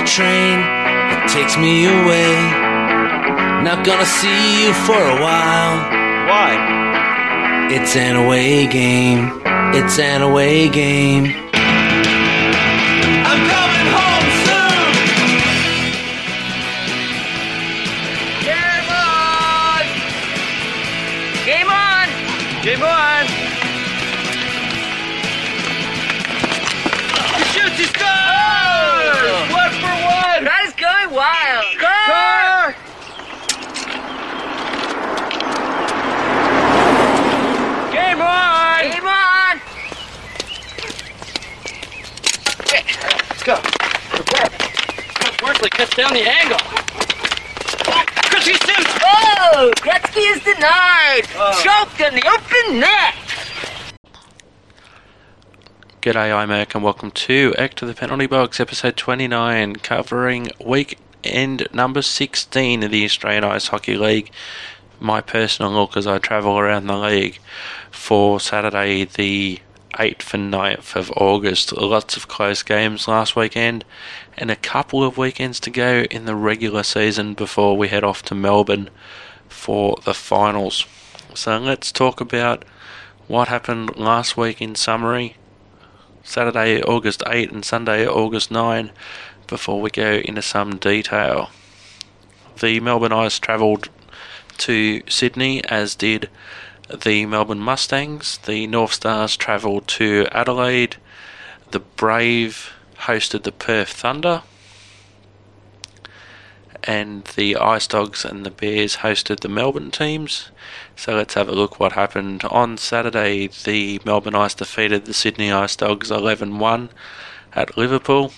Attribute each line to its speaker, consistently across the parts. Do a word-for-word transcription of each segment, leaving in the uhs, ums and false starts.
Speaker 1: train that takes me away. Not gonna see you for a while.
Speaker 2: Why?
Speaker 1: It's an away game. It's an away game. I'm coming home soon.
Speaker 3: Game on! Game on!
Speaker 2: Game on!
Speaker 3: He shoots, he scores!
Speaker 2: One for one!
Speaker 3: That is going wild!
Speaker 2: Score! Game on!
Speaker 3: Game on!
Speaker 2: Let's go.
Speaker 3: Worsley cuts down the angle. Gretzky Sims! Oh! Gretzky is denied!
Speaker 2: Oh.
Speaker 3: Choked in the open net!
Speaker 4: G'day, I'm Eric and welcome to Act of the Penalty Box, episode twenty-nine, covering weekend number sixteen of the Australian Ice Hockey League. My personal look as I travel around the league for Saturday the eighth and ninth of August. Lots of close games last weekend and a couple of weekends to go in the regular season before we head off to Melbourne for the finals. So let's talk about what happened last week in summary. Saturday, August eighth and Sunday, August ninth, before we go into some detail. The Melbourne Ice travelled to Sydney, as did the Melbourne Mustangs. The North Stars travelled to Adelaide. The Brave hosted the Perth Thunder. And the Ice Dogs and the Bears hosted the Melbourne teams. So let's have a look what happened. On Saturday, the Melbourne Ice defeated the Sydney Ice Dogs eleven one at Liverpool.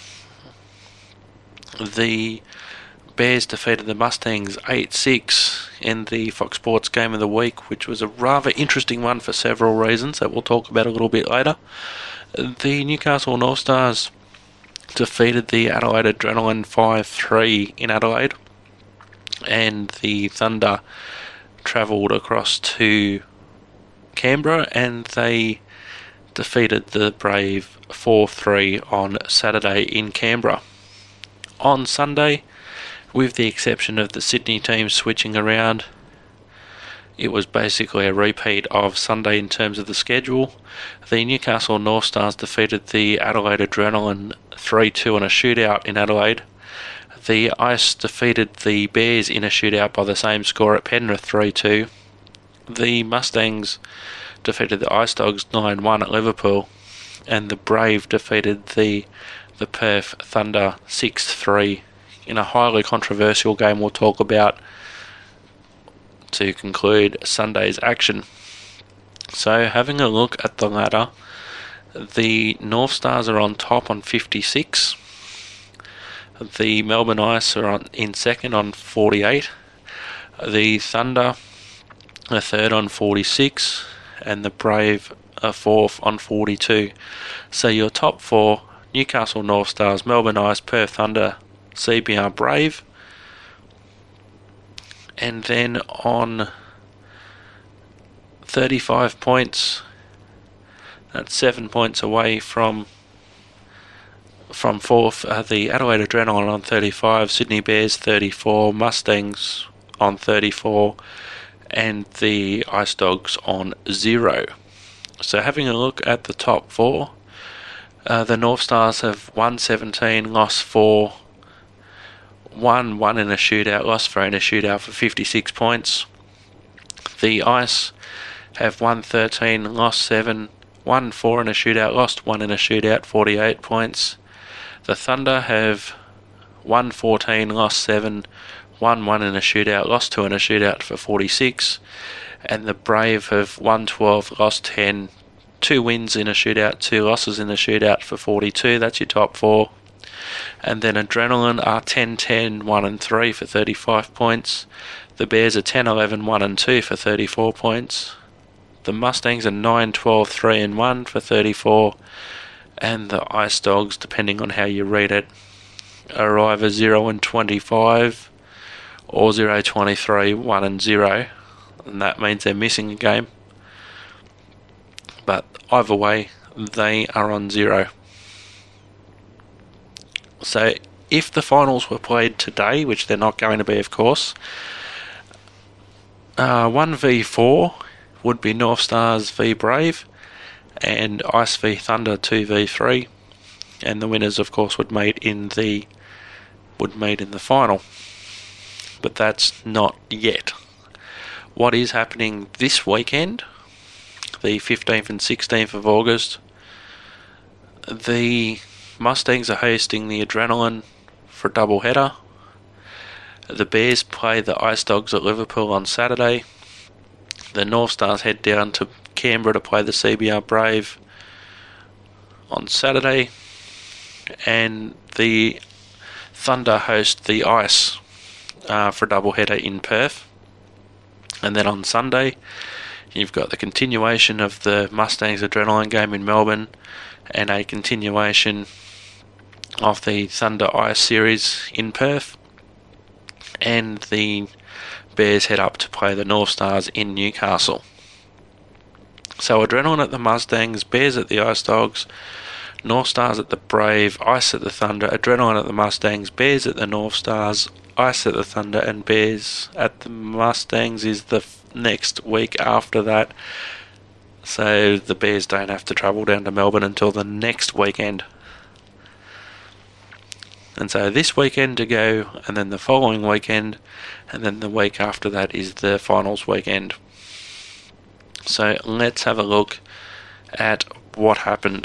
Speaker 4: The Bears defeated the Mustangs eight six in the Fox Sports Game of the Week, which was a rather interesting one for several reasons that we'll talk about a little bit later. The Newcastle North Stars defeated the Adelaide Adrenaline five three in Adelaide, and the Thunder travelled across to Canberra and they defeated the Brave four three on Saturday in Canberra. On Sunday, with the exception of the Sydney team switching around, it was basically a repeat of Sunday in terms of the schedule. The Newcastle North Stars defeated the Adelaide Adrenaline three two in a shootout in Adelaide. The Ice defeated the Bears in a shootout by the same score at Penrith three two. The Mustangs defeated the Ice Dogs nine one at Liverpool. And the Brave defeated the, the Perth Thunder six three in a highly controversial game we'll talk about to conclude Sunday's action. So, having a look at the ladder, the North Stars are on top on fifty-six. The Melbourne Ice are on, in second on forty-eight. The Thunder are third on forty-six. And the Brave are fourth on forty-two. So your top four: Newcastle North Stars, Melbourne Ice, Perth Thunder, C B R Brave. And then on thirty-five points, that's seven points away from from fourth, uh, the Adelaide Adrenaline on thirty-five, Sydney Bears thirty-four, Mustangs on thirty-four, and the Ice Dogs on zero. So having a look at the top four, uh, the North Stars have won seventeen, lost four, won one in a shootout, lost three in a shootout for fifty-six points. The Ice have won thirteen, lost seven, won four in a shootout, lost one in a shootout, forty-eight points. The Thunder have won fourteen, lost seven, won one in a shootout, lost two in a shootout for forty-six. And the Brave have won twelve, lost ten, two wins in a shootout, two losses in a shootout for forty-two. That's your top four. And then Adrenaline are ten ten, one and three for thirty-five points. The Bears are ten eleven, one and two for thirty-four points. The Mustangs are nine twelve, three and one for thirty-four. And the Ice Dogs, depending on how you read it, are either zero and twenty-five or zero twenty-three, one and zero. And that means they're missing a game. But either way, they are on zero. So if the finals were played today, which they're not going to be, of course, uh, one v four would be North Stars v Brave, and Ice v Thunder two v three, and the winners, of course, would meet in the would meet in the final. But that's not yet. What is happening this weekend, the fifteenth and sixteenth of August, the Mustangs are hosting the Adrenaline for a double header. The Bears play the Ice Dogs at Liverpool on Saturday. The North Stars head down to Canberra to play the C B R Brave on Saturday. And the Thunder host the Ice uh, for a double header in Perth. And then on Sunday, you've got the continuation of the Mustangs Adrenaline game in Melbourne, and a continuation of the Thunder Ice series in Perth, and the Bears head up to play the North Stars in Newcastle. So Adrenaline at the Mustangs, Bears at the Ice Dogs, North Stars at the Brave, Ice at the Thunder, Adrenaline at the Mustangs, Bears at the North Stars, Ice at the Thunder, and Bears at the Mustangs is the f- next week after that. So the Bears don't have to travel down to Melbourne until the next weekend. And so this weekend to go, and then the following weekend, and then the week after that is the finals weekend. So let's have a look at what happened.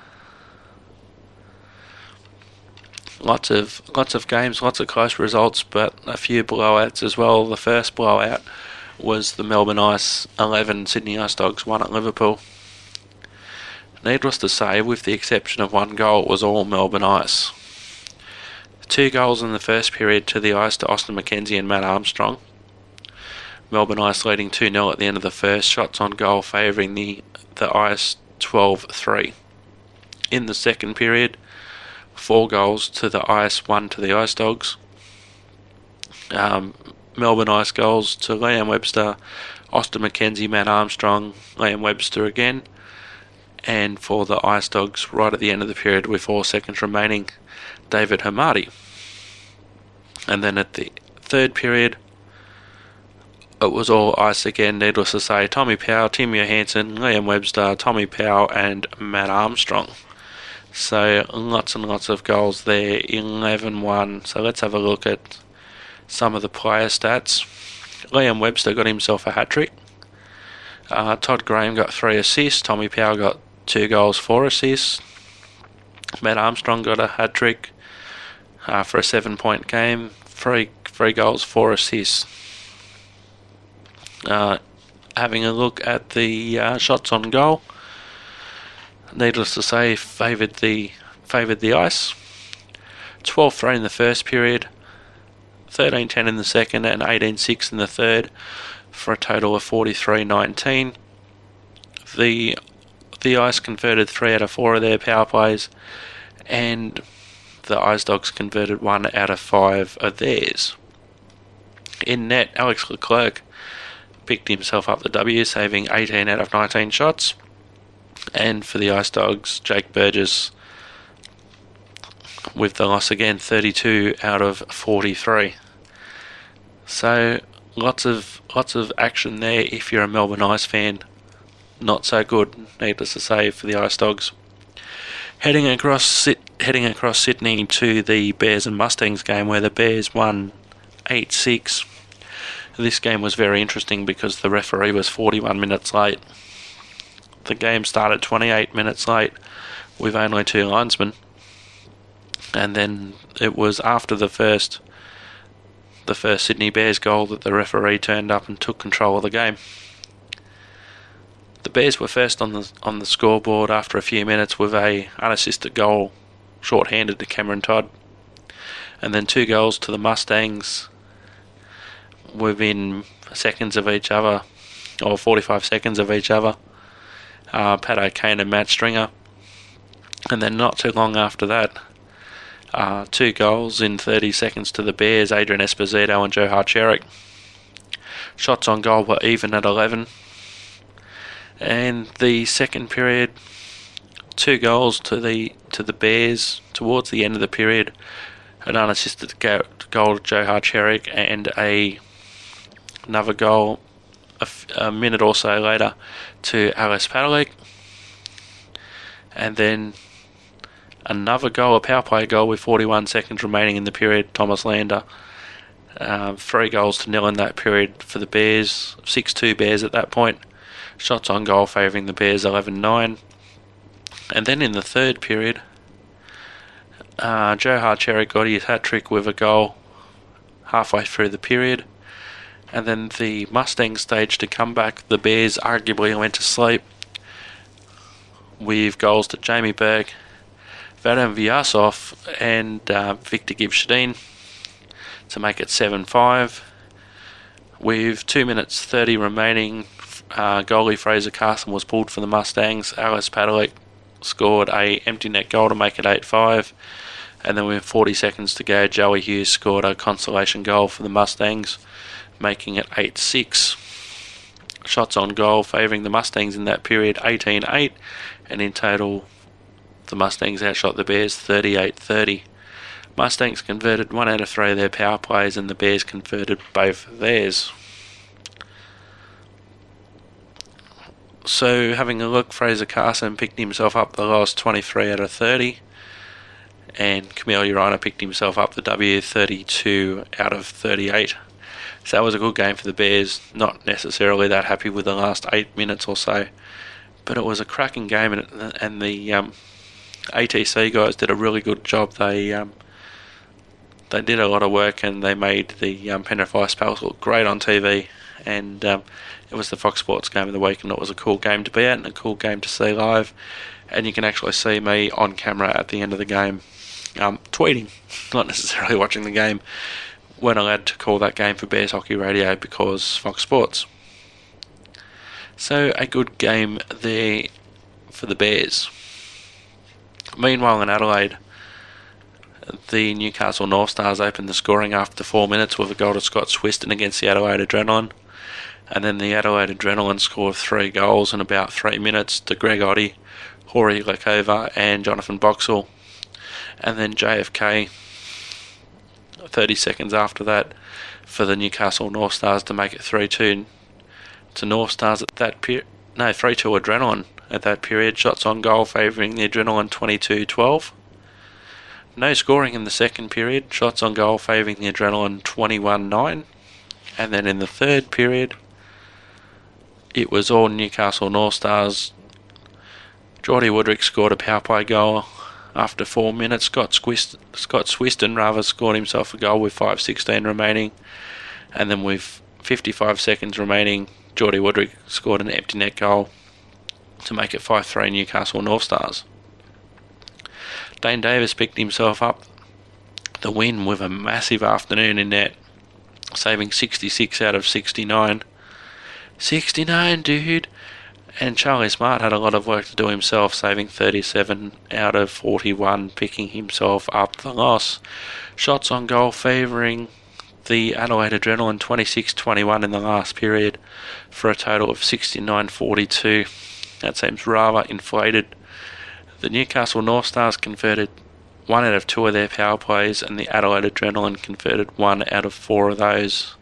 Speaker 4: Lots of lots of games, lots of close results, but a few blowouts as well. The first blowout was the Melbourne Ice eleven, Sydney Ice Dogs one at Liverpool. Needless to say, with the exception of one goal, it was all Melbourne Ice. Two goals in the first period to the Ice to Austin McKenzie and Matt Armstrong. Melbourne Ice leading two nil at the end of the first, shots on goal favouring the, the Ice twelve three. In the second period, four goals to the Ice, one to the Ice Dogs. Um, Melbourne Ice goals to Liam Webster, Austin McKenzie, Matt Armstrong, Liam Webster again. And for the Ice Dogs, right at the end of the period with four seconds remaining, David Hamadi. And then at the third period, it was all Ice again, needless to say. Tommy Powell, Tim Johansson, Liam Webster, Tommy Powell and Matt Armstrong. So lots and lots of goals there, eleven one. So let's have a look at some of the player stats. Liam Webster got himself a hat-trick. Uh, Todd Graham got three assists. Tommy Powell got two goals, four assists. Matt Armstrong got a hat-trick uh, for a seven-point game. Three, three goals, four assists. Uh, having a look at the uh, shots on goal, needless to say, favoured the favoured the Ice. twelve three in the first period, thirteen ten in the second, and eighteen six in the third, for a total of forty-three nineteen. The the Ice converted three out of four of their power plays, and the Ice Dogs converted one out of five of theirs. In net, Alex Leclerc picked himself up the W, saving eighteen out of nineteen shots. And for the Ice Dogs, Jake Burgess with the loss again, thirty-two out of forty-three. So lots of lots of action there if you're a Melbourne Ice fan. Not so good, needless to say, for the Ice Dogs. Heading across heading across Sydney to the Bears and Mustangs game, where the Bears won eight six. This game was very interesting because the referee was forty-one minutes late. The game started twenty-eight minutes late with only two linesmen, and then it was after the first the first Sydney Bears goal that the referee turned up and took control of the game. The Bears were first on the on the scoreboard after a few minutes with a unassisted goal short-handed to Cameron Todd, and then two goals to the Mustangs within seconds of each other, or forty-five seconds of each other. Uh, Pat O'Kane and Matt Stringer. And then not too long after that, uh, two goals in thirty seconds to the Bears, Adrian Esposito and Joe Harcherik. Shots on goal were even at eleven. And the second period, two goals to the to the Bears towards the end of the period. an unassisted go- goal to Joe Harcherik, and a another goal a, f- a minute or so later to Alice Padalecki. And then another goal, a power play goal with forty-one seconds remaining in the period, Thomas Lander. Um, three goals to nil in that period for the Bears, six two Bears at that point. Shots on goal favouring the Bears, eleven nine. And then in the third period, uh, Joe Harcherik got his hat-trick with a goal halfway through the period. And then the Mustangs staged a comeback. The Bears arguably went to sleep with goals to Jamie Burke, Vadim Vyasov and uh, Victor Givshadin to make it seven five. With two minutes thirty remaining, uh, goalie Fraser Carson was pulled for the Mustangs. Alice Padalecki scored a empty net goal to make it eight five. And then with forty seconds to go, Joey Hughes scored a consolation goal for the Mustangs, making it eight six. Shots on goal favouring the Mustangs in that period, eighteen eight. And in total, the Mustangs outshot the Bears thirty-eight thirty. Mustangs converted one out of three of their power plays, and the Bears converted both of theirs. So, having a look, Fraser Carson picked himself up the lowest twenty-three out of thirty, and Camille Urana picked himself up the W thirty-two out of thirty-eight. So that was a good game for the Bears. Not necessarily that happy with the last eight minutes or so, but it was a cracking game, and, and the um, A T C guys did a really good job. They um, they did a lot of work, and they made the um, Penrith Ice Palace look great on T V. And um, it was the Fox Sports game of the week, and it was a cool game to be at and a cool game to see live. And you can actually see me on camera at the end of the game, um, tweeting, not necessarily watching the game. Weren't allowed to call that game for Bears Hockey Radio because Fox Sports. So a good game there for the Bears. Meanwhile in Adelaide, the Newcastle North Stars opened the scoring after four minutes with a goal to Scott Swiston against the Adelaide Adrenaline. And then the Adelaide Adrenaline scored three goals in about three minutes to Greg Oddie, Hori Lekova and Jonathan Boxall. And then J F K thirty seconds after that for the Newcastle North Stars to make it three two to North Stars at that period. No, three two Adrenaline at that period. Shots on goal favouring the Adrenaline twenty-two twelve. No scoring in the second period. Shots on goal favouring the Adrenaline twenty-one nine. And then in the third period, it was all Newcastle North Stars. Geordie Woodrick scored a power play goal after four minutes. Scott, Squist, Scott Swiston rather scored himself a goal with five sixteen remaining. And then with fifty-five seconds remaining, Geordie Woodrick scored an empty net goal to make it five three Newcastle North Stars. Dane Davis picked himself up the win with a massive afternoon in net, saving sixty-six out of sixty-nine. sixty-nine, dude! And Charlie Smart had a lot of work to do himself, saving thirty-seven out of forty-one, picking himself up the loss. Shots on goal favouring the Adelaide Adrenaline twenty-six twenty-one in the last period for a total of sixty-nine forty-two. That seems rather inflated. The Newcastle North Stars converted one out of two of their power plays, and the Adelaide Adrenaline converted one out of four of those.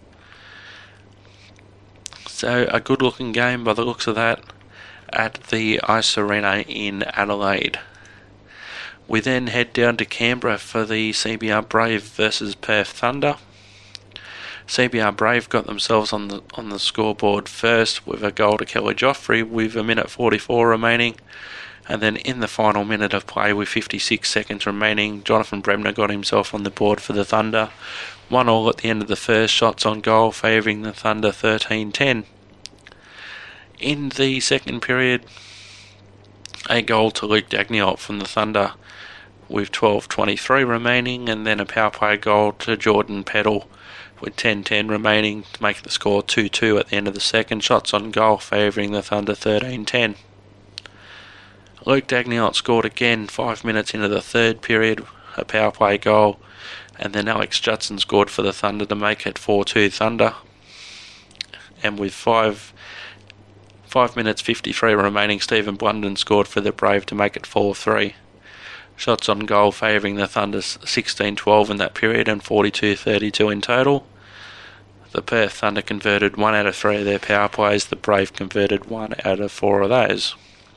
Speaker 4: So a good looking game by the looks of that at the Ice Arena in Adelaide. We then head down to Canberra for the C B R Brave versus Perth Thunder. C B R Brave got themselves on the on the scoreboard first with a goal to Kelly Joffrey with a minute forty-four remaining. And then in the final minute of play with fifty-six seconds remaining, Jonathan Bremner got himself on the board for the Thunder. One all at the end of the first, shots on goal favouring the Thunder thirteen ten. In the second period, a goal to Luke Dagnall from the Thunder with twelve twenty-three remaining, and then a power play goal to Jordan Peddle with ten ten remaining to make the score two two at the end of the second. Shots on goal favouring the Thunder thirteen ten. Luke Dagnall scored again five minutes into the third period, a power play goal, and then Alex Judson scored for the Thunder to make it four two Thunder. And with five five minutes fifty-three remaining, Stephen Blunden scored for the Brave to make it four three. Shots on goal favouring the Thunder sixteen twelve in that period and forty-two thirty-two in total. The Perth Thunder converted one out of three of their power plays. The Brave converted one out of four of those.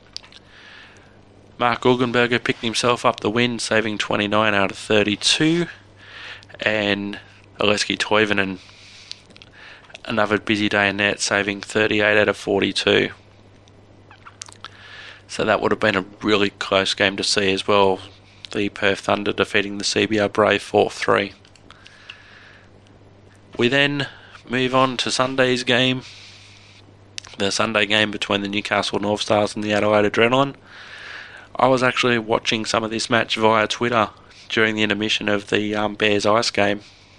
Speaker 4: Mark Guggenberger picked himself up the win, saving twenty-nine out of thirty-two. And Oleski Toivonen, another busy day in net, saving thirty-eight out of forty-two. So that would have been a really close game to see as well. The Perth Thunder defeating the C B R Brave four three. We then move on to Sunday's game. The Sunday game between the Newcastle North Stars and the Adelaide Adrenaline. I was actually watching some of this match via Twitter during the intermission of the um, Bears Ice game.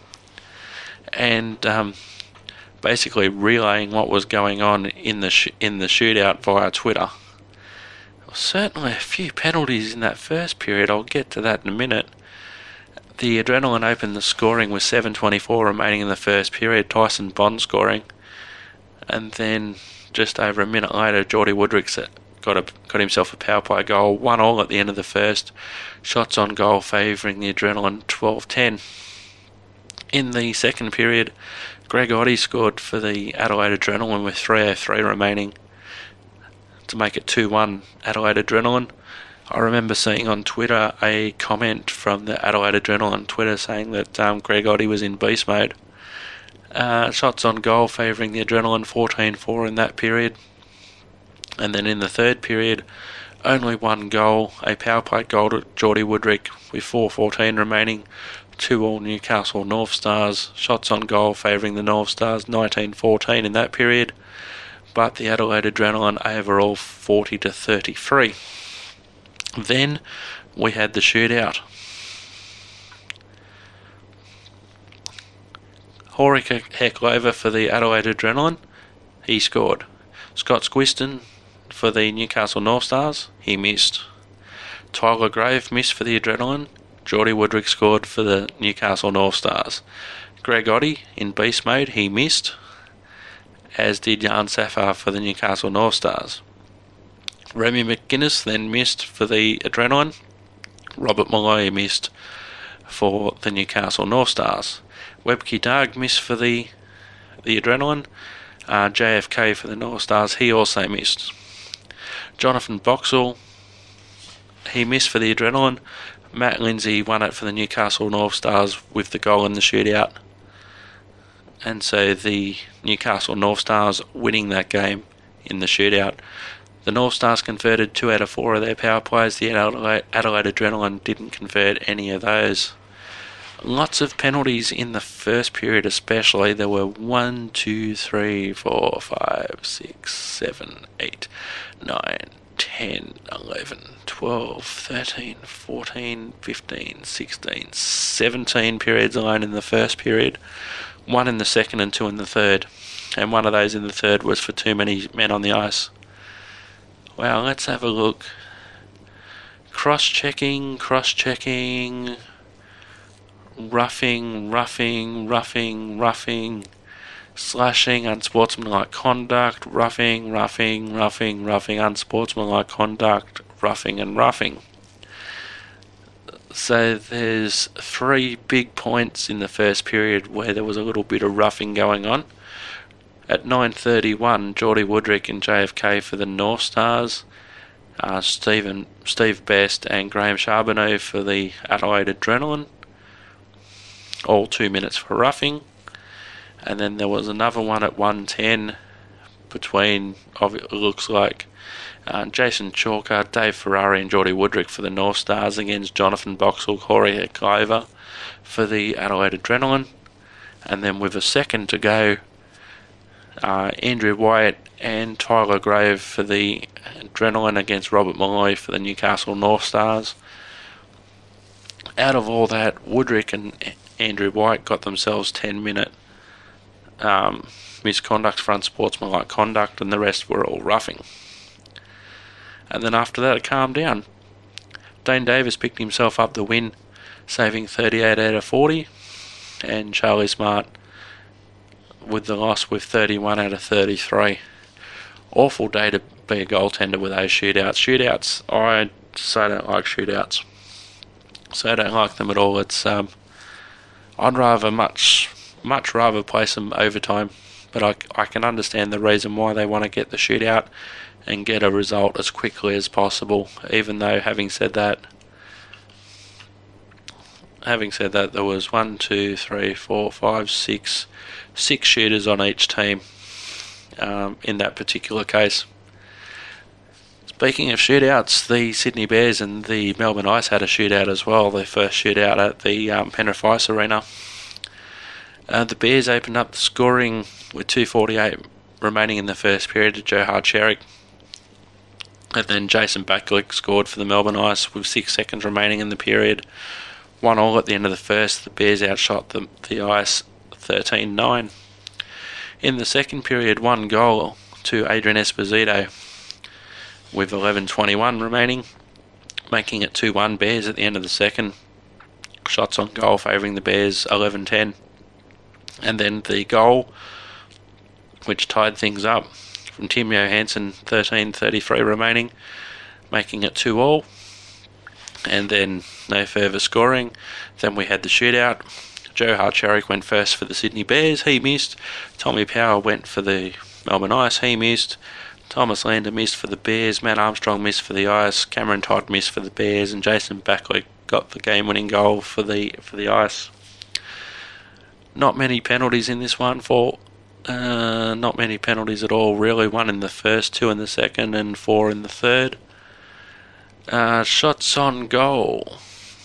Speaker 4: And um, basically relaying what was going on in the sh- in the shootout via Twitter. Certainly a few penalties in that first period. I'll get to that in a minute. The Adrenaline opened the scoring with seven twenty-four remaining in the first period. Tyson Bond scoring. And then just over a minute later, Geordie Woodrick got, a, got himself a power play goal. one all at the end of the first. Shots on goal favouring the Adrenaline twelve ten. In the second period, Greg Oddie scored for the Adelaide Adrenaline with three oh three remaining to make it two one Adelaide Adrenaline. I remember seeing on Twitter a comment from the Adelaide Adrenaline Twitter saying that um, Greg Oddie was in beast mode. Uh, shots on goal favouring the Adrenaline fourteen four in that period. And then in the third period, only one goal, a power play goal to Geordie Woodrick with four fourteen remaining. two all Newcastle North Stars. Shots on goal favouring the North Stars nineteen fourteen in that period. But the Adelaide Adrenaline overall forty to thirty-three. Then we had the shootout. Horica Hecklova for the Adelaide Adrenaline. He scored. Scott Squiston for the Newcastle North Stars. He missed. Tyler Grave missed for the Adrenaline. Geordie Woodrick scored for the Newcastle North Stars. Greg Oddie in beast mode. He missed, as did Jan Safar for the Newcastle North Stars. Remy McGuinness then missed for the Adrenaline. Robert Malloy missed for the Newcastle North Stars. Webke Darg missed for the the Adrenaline. Uh, J F K for the North Stars, he also missed. Jonathan Boxall, he missed for the Adrenaline. Matt Lindsay won it for the Newcastle North Stars with the goal in the shootout. And so the Newcastle North Stars winning that game in the shootout. The North Stars converted two out of four of their power plays. The Adelaide, Adelaide Adrenaline didn't convert any of those. Lots of penalties in the first period especially. There were one, two, three, four, five, six, seven, eight, nine, ten, eleven, twelve, thirteen, fourteen, fifteen, sixteen, seventeen periods alone in the first period. One in the second and two in the third. And one of those in the third was for too many men on the ice. Well, let's have a look. Cross-checking, cross-checking, roughing, roughing, roughing, roughing, slashing, unsportsmanlike conduct, roughing, roughing, roughing, roughing, unsportsmanlike conduct, roughing and roughing. So there's three big points in the first period where there was a little bit of roughing going on. At nine thirty-one, Geordie Woodrick and J F K for the North Stars, uh, Stephen, Steve Best and Graham Charbonneau for the Adelaide Adrenaline, all two minutes for roughing. And then there was another one at one ten between, it looks like, uh, Jason Chalker, Dave Ferrari and Geordie Woodrick for the North Stars against Jonathan Boxall, Corey Hecklova for the Adelaide Adrenaline. And then with a second to go, Uh, Andrew Wyatt and Tyler Grave for the Adrenaline against Robert Malloy for the Newcastle North Stars. Out of all that, Woodrick and Andrew Wyatt got themselves ten minute um, misconduct for unsportsmanlike conduct, and the rest were all roughing. And then after that it calmed down. Dane Davis picked himself up the win, saving thirty-eight out of forty, and Charlie Smart with the loss with thirty-one out of thirty-three. Awful day to be a goaltender with those shootouts. Shootouts, I say I don't like shootouts. So I don't like them at all. It's um, I'd rather much, much rather play some overtime, but I, I can understand the reason why they want to get the shootout and get a result as quickly as possible. Even though, having said that, having said that, there was one, two, three, four, five, six, six shooters on each team um, in that particular case. Speaking of shootouts, the Sydney Bears and the Melbourne Ice had a shootout as well, their first shootout at the um, Penrith Ice Arena. Uh, the Bears opened up the scoring with two forty-eight remaining in the first period to Joe Hart-Sherrick. And then Jason Backlick scored for the Melbourne Ice with six seconds remaining in the period. One all at the end of the first. The Bears outshot the, the Ice thirteen nine. In the second period, one goal to Adrian Esposito with eleven twenty-one remaining, making it two one Bears at the end of the second. Shots on goal favouring the Bears eleven ten. And then the goal which tied things up from Tim Johansson, thirteen thirty-three remaining, making it two all. And then no further scoring. Then we had the shootout. Joe Hart-Sherrick went first for the Sydney Bears, he missed. Tommy Power went for the Melbourne Ice, he missed. Thomas Lander missed for the Bears, Matt Armstrong missed for the Ice, Cameron Todd missed for the Bears, and Jason Backlick got the game-winning goal for the for the Ice. Not many penalties in this one for uh, not many penalties at all, really. One in the first, two in the second, and four in the third. Uh, shots on goal.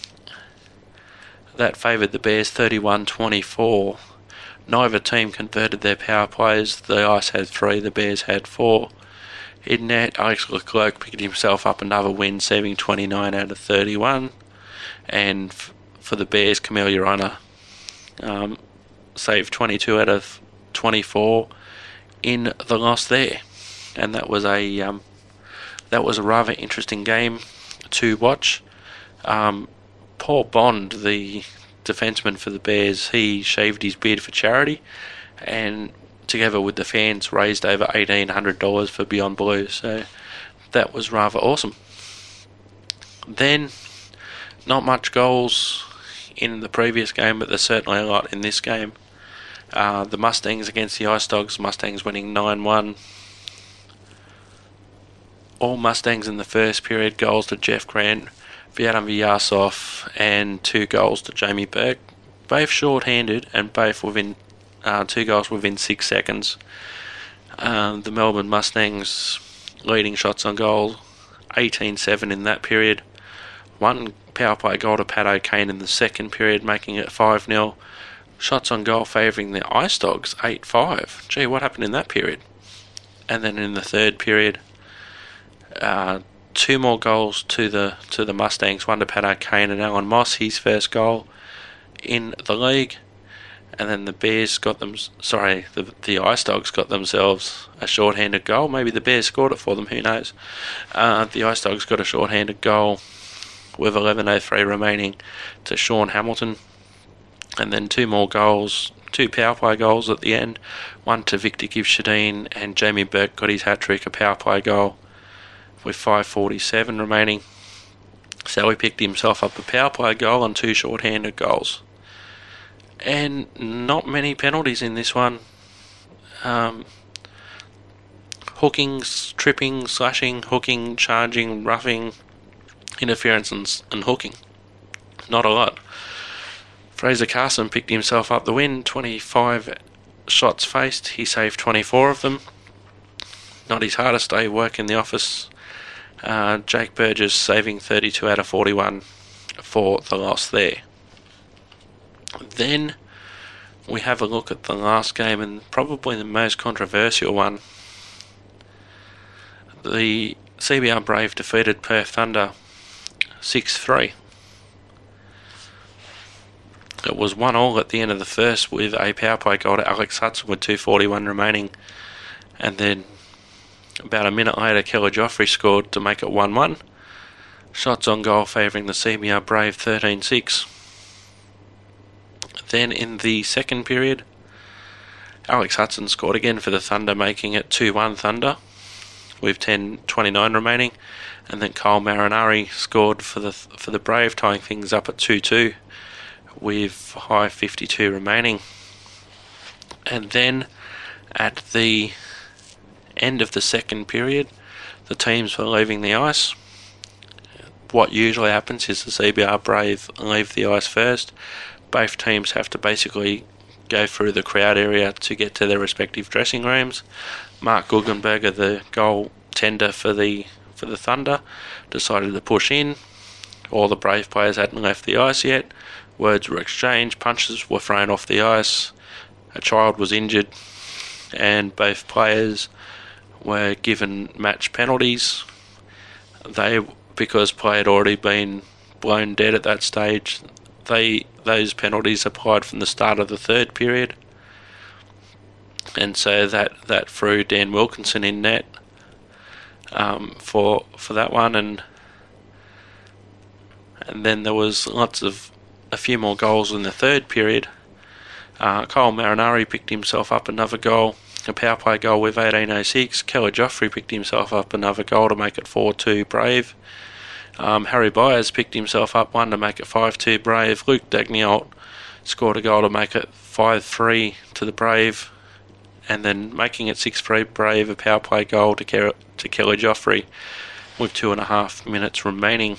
Speaker 4: That favoured the Bears thirty-one twenty-four. Neither team converted their power plays. The Ice had three, the Bears had four. In net, Alex Leclerc picked himself up another win, saving twenty-nine out of thirty-one. And f- for the Bears, Camille Urana um, saved twenty-two out of twenty-four in the loss there. And that was a um, that was a rather interesting game to watch. Um, Paul Bond, the defenseman for the Bears, he shaved his beard for charity, and together with the fans raised over eighteen hundred dollars for Beyond Blue, so that was rather awesome. Then, not much goals in the previous game, but there's certainly a lot in this game. Uh, the Mustangs against the Ice Dogs, Mustangs winning nine one. All Mustangs in the first period, goals to Jeff Grant, Vyadim Vyasov, and two goals to Jamie Burke. Both short-handed and both within uh, two goals within six seconds. Uh, the Melbourne Mustangs leading shots on goal, eighteen seven in that period. One power play goal to Pat O'Kane in the second period, making it five nil. Shots on goal favouring the Ice Dogs, eight five. Gee, what happened in that period? And then in the third period, uh, two more goals to the to the Mustangs, one to Pat O'Kane and Alan Moss, his first goal in the league. And then the Bears got them, sorry, the the Ice Dogs got themselves a short-handed goal. Maybe the Bears scored it for them, who knows. Uh, the Ice Dogs got a short-handed goal with eleven oh three remaining to Sean Hamilton. And then two more goals, two power play goals at the end. One to Victor Givshadeen, and Jamie Burke got his hat-trick, a power play goal with five forty-seven remaining. So he picked himself up a power play goal and two short-handed goals. And not many penalties in this one. Um, hooking, tripping, slashing, hooking, charging, roughing, interference and, and hooking. Not a lot. Fraser Carson picked himself up the win, twenty-five shots faced, he saved twenty-four of them. Not his hardest day work in the office. Uh, Jake Burgess saving thirty-two out of forty-one for the loss there. Then we have a look at the last game, and probably the most controversial one. The C B R Brave defeated Perth Thunder six three. It was one all at the end of the first with a power play goal to Alex Hudson with two forty-one remaining. And then about a minute later, Kelly Joffrey scored to make it one one. Shots on goal favouring the C B R Brave thirteen six. Then in the second period, Alex Hudson scored again for the Thunder, making it two one Thunder with ten twenty-nine remaining. and then Kyle Marinari scored for the for the Brave, tying things up at two two with five fifty-two remaining. And then at the end of the second period, the teams were leaving the ice. What usually happens is the C B R Brave leave the ice first. Both teams have to basically go through the crowd area to get to their respective dressing rooms. Mark Guggenberger, the goaltender for the for the Thunder, decided to push in. All the Brave players hadn't left the ice yet. Words were exchanged, punches were thrown off the ice, a child was injured, and both players were given match penalties. They, because play had already been blown dead at that stage, they those penalties applied from the start of the third period, and so that, that threw Dan Wilkinson in net um, for for that one, and and then there was lots of a few more goals in the third period. Uh, Kyle Marinari picked himself up another goal, a power play goal with eighteen oh six. Kelly Joffrey picked himself up another goal to make it four two Brave. Um, Harry Byers picked himself up one to make it five two Brave. Luke Daigneault scored a goal to make it five three to the Brave, and then making it six three Brave, a power play goal to, Ke- to Kelly Joffrey with two and a half minutes remaining.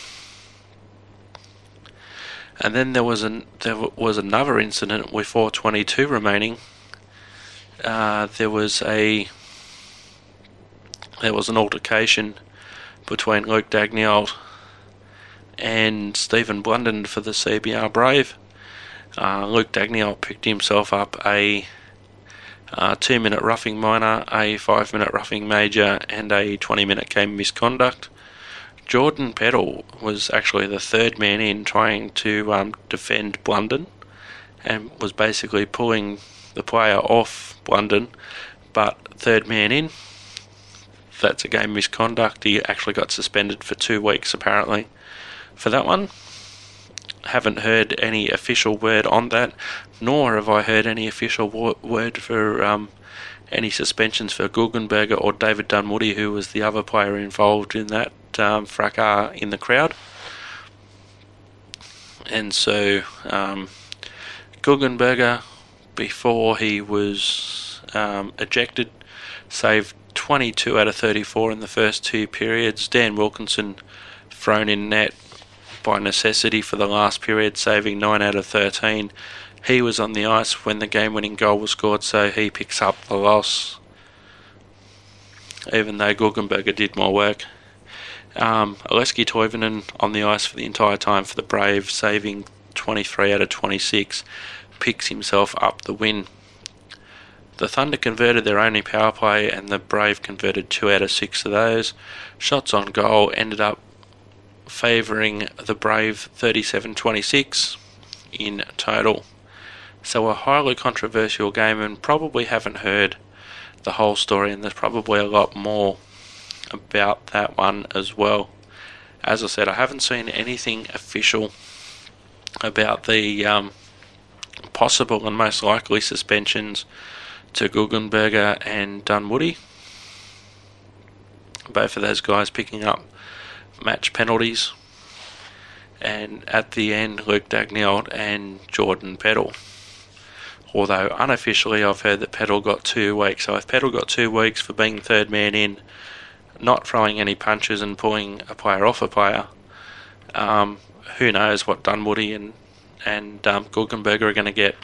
Speaker 4: And then there was an there was another incident with four twenty-two remaining. Uh, there was a there was an altercation between Luke Daigneault and Stephen Blunden for the C B R Brave. Uh, Luke Daigneault picked himself up a uh, two-minute roughing minor, a five-minute roughing major, and a twenty-minute game misconduct. Jordan Peddle was actually the third man in, trying to um, defend Blunden, and was basically pulling the player off Blunden, but third man in, that's a game misconduct. He actually got suspended for two weeks apparently for that one. Haven't heard any official word on that, nor have I heard any official wo- word for um, any suspensions for Guggenberger or David Dunwoody, who was the other player involved in that um, fracas in the crowd. And so um, Guggenberger, before he was um, ejected, saved twenty-two out of thirty-four in the first two periods. Dan Wilkinson thrown in net by necessity for the last period, saving nine out of thirteen. He was on the ice when the game-winning goal was scored, so he picks up the loss, even though Guggenberger did more work. Um, Oleski Toivonen on the ice for the entire time for the Brave, saving twenty-three out of twenty-six, picks himself up the win. The Thunder converted their only power play, and the Brave converted two out of six of those. Shots on goal ended up favouring the Brave thirty-seven twenty-six in total. So a highly controversial game, and probably haven't heard the whole story, and there's probably a lot more about that one as well. As I said, I haven't seen anything official about the um, possible and most likely suspensions to Guggenberger and Dunwoody. Both of those guys picking up match penalties. And at the end, Luke Daigneault and Jordan Peddle. Although unofficially I've heard that Peddle got two weeks. So if Peddle got two weeks for being third man in, not throwing any punches and pulling a player off a player, um, who knows what Dunwoody and, and um, Guggenberger are going to get.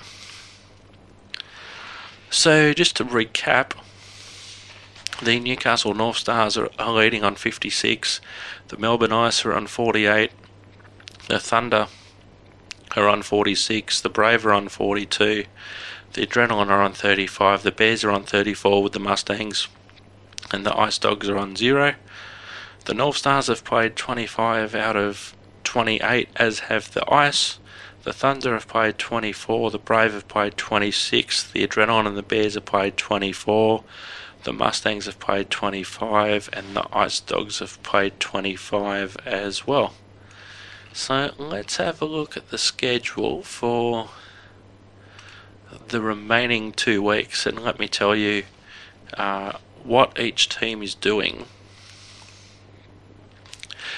Speaker 4: So just to recap, the Newcastle North Stars are, are leading on fifty-six, the Melbourne Ice are on forty-eight, the Thunder are on forty-six, the Brave are on forty-two, the Adrenaline are on thirty-five, the Bears are on thirty-four with the Mustangs, and the Ice Dogs are on zero. The North Stars have played twenty-five out of twenty-eight, as have the Ice. The Thunder have played twenty-four, the Brave have played twenty-six, the Adrenaline and the Bears have played twenty-four, the Mustangs have played twenty-five, and the Ice Dogs have played twenty-five as well. So let's have a look at the schedule for the remaining two weeks, and let me tell you uh, what each team is doing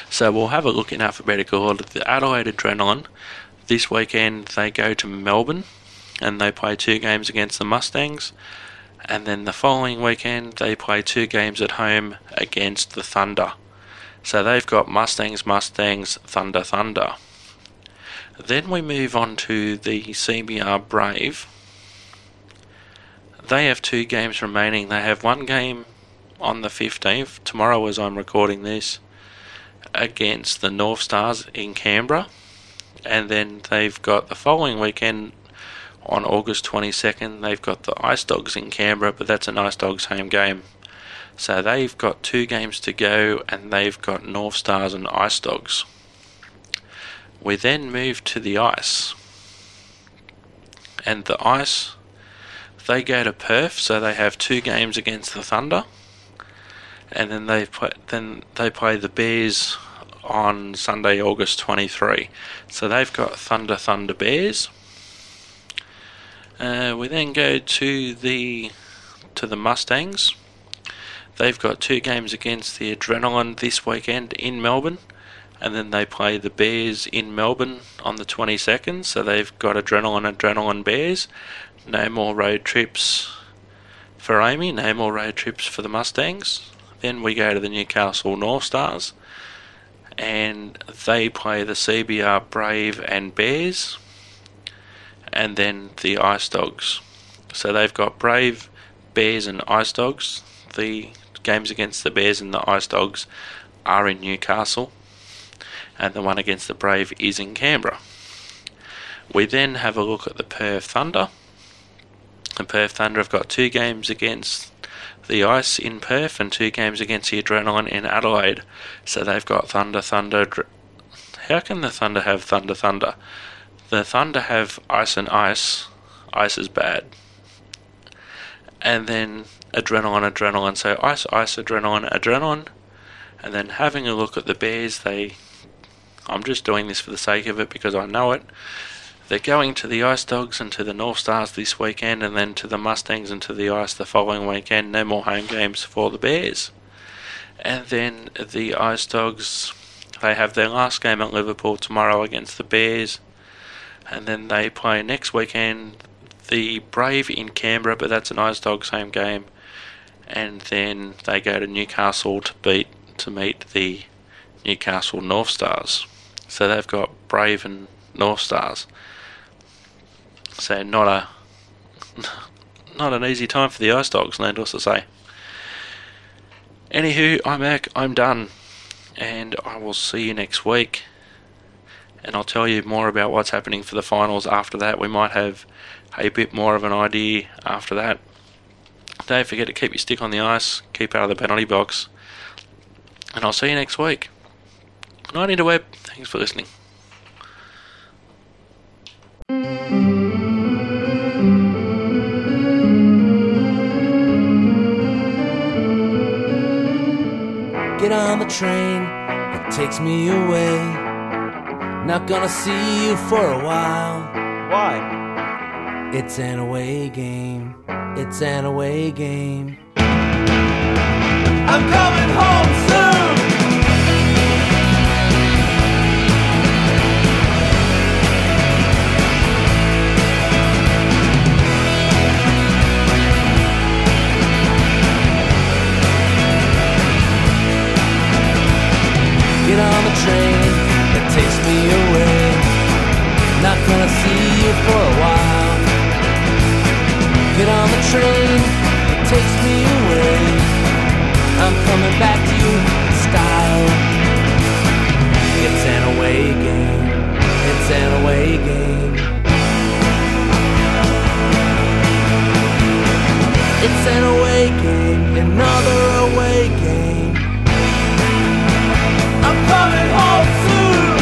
Speaker 4: So we'll have a look in alphabetical order. The Adelaide Adrenaline, this weekend they go to Melbourne and they play two games against the Mustangs, and then the following weekend they play two games at home against the Thunder. So they've got Mustangs, Mustangs, Thunder, Thunder. Then we move on to the C B R Brave. They have two games remaining. They have one game on the fifteenth, tomorrow as I'm recording this, against the North Stars in Canberra, and then they've got the following weekend on August twenty-second they've got the Ice Dogs in Canberra, but that's an Ice Dogs home game. So they've got two games to go and they've got North Stars and Ice Dogs. We then move to the Ice, and the Ice, they go to Perth, so they have two games against the Thunder, and then they play, then they play the Bears on Sunday, August twenty-third. So they've got Thunder, Thunder, Bears. Uh, we then go to the to the Mustangs. They've got two games against the Adrenaline this weekend in Melbourne, and then they play the Bears in Melbourne on the twenty-second. So they've got Adrenaline, Adrenaline, Bears. No more road trips for Amy, no more road trips for the Mustangs. Then we go to the Newcastle North Stars, and they play the C B R Brave and Bears, and then the Ice Dogs. So they've got Brave, Bears and Ice Dogs. The games against the Bears and the Ice Dogs are in Newcastle, and the one against the Brave is in Canberra. We then have a look at the Perth Thunder. The Perth Thunder have got two games against the Ice in Perth and two games against the Adrenaline in Adelaide. So they've got Thunder, Thunder. How can the Thunder have Thunder, Thunder? The Thunder have Ice and Ice. Ice is bad. And then Adrenaline, Adrenaline. So Ice, Ice, Adrenaline, Adrenaline. And then having a look at the Bears, they... I'm just doing this for the sake of it because I know it. They're going to the Ice Dogs and to the North Stars this weekend, and then to the Mustangs and to the Ice the following weekend. No more home games for the Bears. And then the Ice Dogs, they have their last game at Liverpool tomorrow against the Bears, and then they play next weekend the Brave in Canberra, but that's an Ice Dogs home game, and then they go to Newcastle to beat to meet the Newcastle North Stars. So they've got Brave and North Stars. So not a not an easy time for the Ice Dogs, needless to say. Anywho, I'm back, I'm done, and I will see you next week, and I'll tell you more about what's happening for the finals after that. We might have a bit more of an idea after that. Don't forget to keep your stick on the ice, keep out of the penalty box, and I'll see you next week. Good night, interweb. Thanks for listening.
Speaker 1: Get on the train, it takes me away. Not gonna see you for a while.
Speaker 2: Why?
Speaker 1: It's an away game, it's an away game. I'm coming home soon. Get on the train that takes me away. Not gonna see you for a while. Get on the train that takes me away. I'm coming back to you in style. It's an away game. It's an away game. It's an away game. Another away game. I'm coming home soon.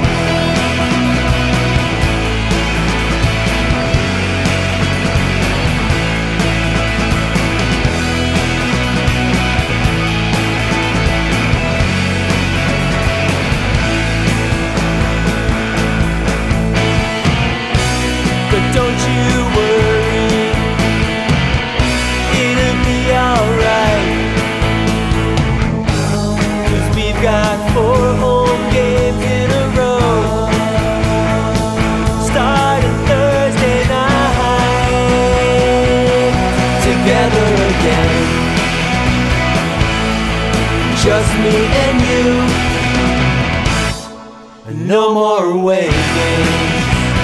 Speaker 1: But don't you worry, it'll be alright. 'Cause we've got four whole together again. Just me and you, and no more away games.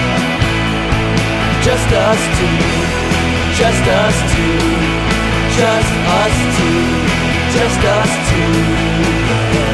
Speaker 1: Just us two, just us two, just us two, just us two.